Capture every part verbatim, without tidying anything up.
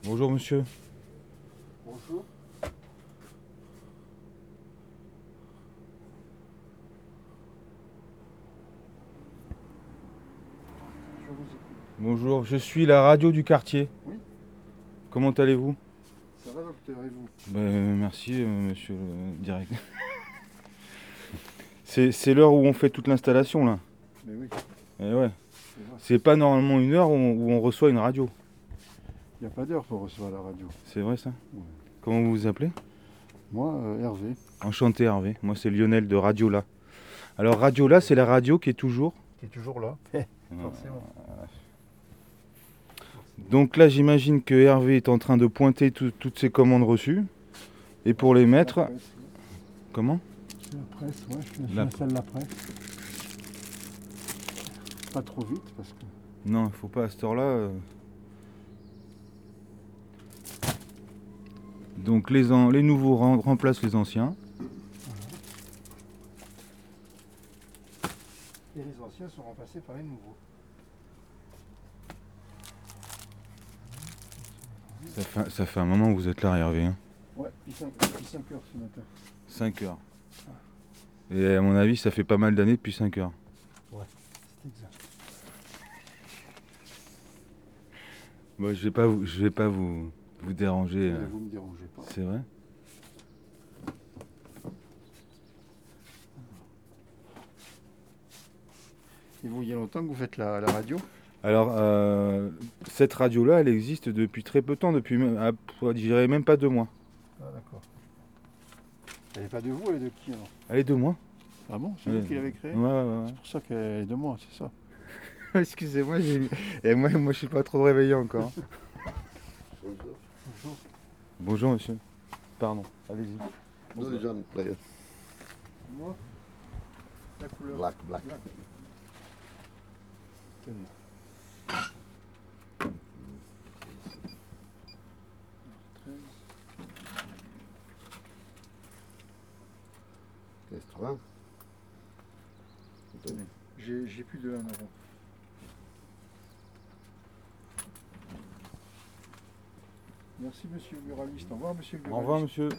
Bonjour monsieur. Bonjour. Je vous écoute. Bonjour, je suis la radio du quartier. Oui. Comment allez-vous? Ça va, docteur, et vous? Ben, merci euh, monsieur le directeur. C'est c'est l'heure où on fait toute l'installation là. Mais oui, Eh ouais. c'est vrai. C'est pas normalement une heure où on, où on reçoit une radio. Il n'y a pas d'heure pour recevoir la radio. C'est vrai ça? Ouais. Comment vous vous appelez? Moi, euh, Hervé. Enchanté Hervé. Moi c'est Lionel de Radiola. Alors Radiola c'est la radio qui est toujours. Qui est toujours là. Forcément. Donc là j'imagine que Hervé est en train de pointer tout- toutes ses commandes reçues. Et pour les mettre. La presse, oui. Comment? C'est la presse, ouais, je La- j'installe la presse. Pas trop vite parce que. Non, il faut pas à cette heure-là. euh. Donc les, an- les nouveaux rem- remplacent les anciens. Et les anciens sont remplacés par les nouveaux. Ça fait, ça fait un moment que vous êtes là Hervé. Hein. Ouais, depuis cinq heures ce matin. cinq heures. Et à mon avis ça fait pas mal d'années depuis cinq heures. Ouais, c'est exact. Bon, je vais pas vous, je vais pas vous, vous déranger. Mais euh. vous me dérangez pas. C'est vrai? Et vous, il y a longtemps que vous faites la, la radio? Alors euh, cette radio-là elle existe depuis très peu de temps, depuis même, ah, je dirais même pas deux mois. Ah, d'accord. Elle n'est pas de vous, elle est de qui alors? Allez deux mois? Ah bon, c'est Ouais. vous qui l'avez créée? Ouais ouais ouais. C'est pour ça qu'elle est de moi, c'est ça. Excusez-moi, j'ai... Et moi, moi je suis pas trop réveillé encore. Bonjour. Bonjour monsieur. Pardon, allez-y. No, the John player. Moi, la couleur. Black, black. Black. Tenez. quatre-vingts. Tenez. J'ai j'ai plus de un euro. Merci monsieur le muraliste. Au revoir monsieur le Au muraliste. revoir monsieur.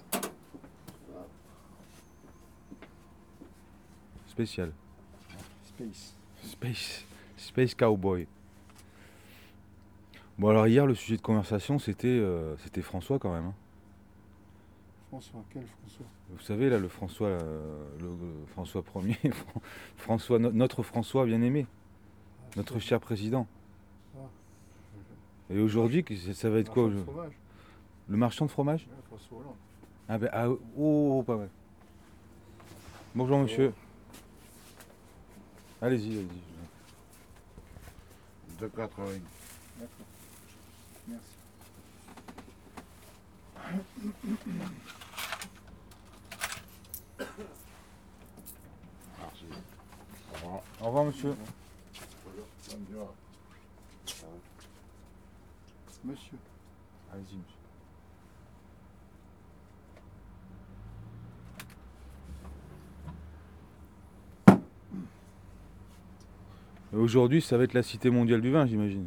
Spécial. Space. Space. Space Cowboy. Bon alors hier le sujet de conversation c'était euh, c'était François quand même. Hein. François, quel François? Vous savez là le François là, le, le François premier, François no- notre François bien aimé, Ah, notre c'est- cher président. Ah. Et aujourd'hui que- ça va être quoi Marchand de au- fromage. Le marchand de fromage? Ouais, François Hollande. Ah ben ah, oh, oh, pas mal. Bonjour monsieur. Allez-y, allez-y. deux quatre-vingts. D'accord. Merci. Merci. Au revoir. Au revoir monsieur. Bonne journée. Monsieur. Allez-y monsieur. Et aujourd'hui, ça va être la cité mondiale du vin, j'imagine.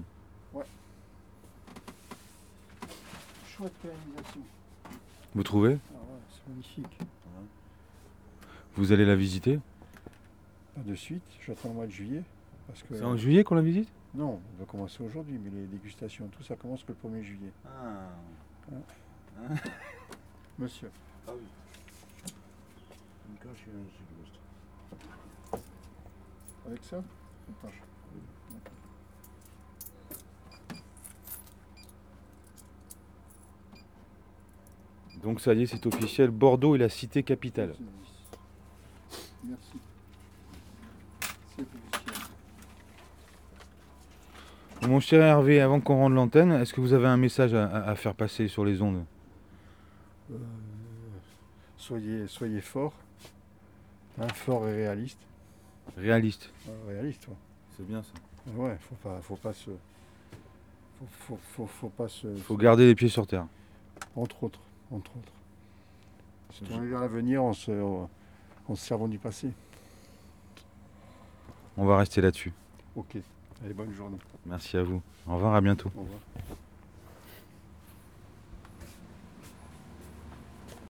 Chouette réalisation. Vous trouvez? Ah ouais, c'est magnifique. Vous allez la visiter? Pas de suite, j'attends le mois de juillet. Parce que, C'est en juillet qu'on la visite? non, on va commencer aujourd'hui, mais les dégustations, tout ça commence que le premier juillet. Ah. Monsieur. Ah oui. Une cache et un cycliste. Avec ça? Attends. Donc ça y est, c'est officiel. Bordeaux est la cité capitale. Merci. C'est officiel. Mon cher Hervé, avant qu'on rende l'antenne, est-ce que vous avez un message à, à- à faire passer sur les ondes? Euh, soyez, soyez fort. Hein, fort et réaliste. Réaliste. Euh, réaliste, ouais. C'est bien ça. Ouais, faut pas, faut pas se. Faut, faut, faut, faut pas se. Il faut garder les pieds sur terre. Entre autres. Entre autres. Se tourner vers l'avenir en se, en se servant du passé. On va rester là-dessus. Ok. Allez, bonne journée. Merci à vous. Au revoir, à bientôt. Au revoir.